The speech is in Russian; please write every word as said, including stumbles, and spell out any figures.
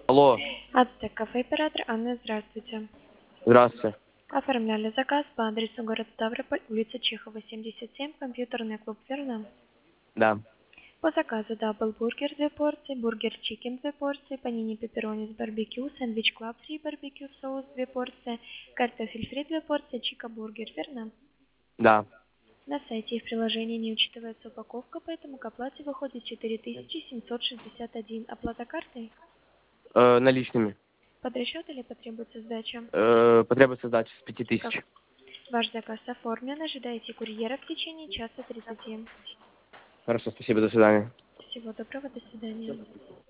Алло, Ацтек кафе, оператор Анна, здравствуйте. здравствуйте. Оформляли заказ по адресу город Ставрополь, улица Чехова, семьдесят семь, компьютерный клуб, верно? Да. По заказу даблбургер две порции, бургер чикен две порции, панини пепперони с барбекю, сэндвич клаб три барбекю соус две порции, картофель фри две порции, чика бургер, верно? Да. На сайте и в приложении не учитывается упаковка, поэтому к оплате выходит четыре тысячи семьсот шестьдесят один. Оплата картой? Э, наличными. Под расчет или потребуется сдача? Э, потребуется сдача с пяти Как? тысяч. Ваш заказ оформлен. Ожидайте курьера в течение часа тридцати. Хорошо, спасибо, до свидания. Всего доброго, до свидания.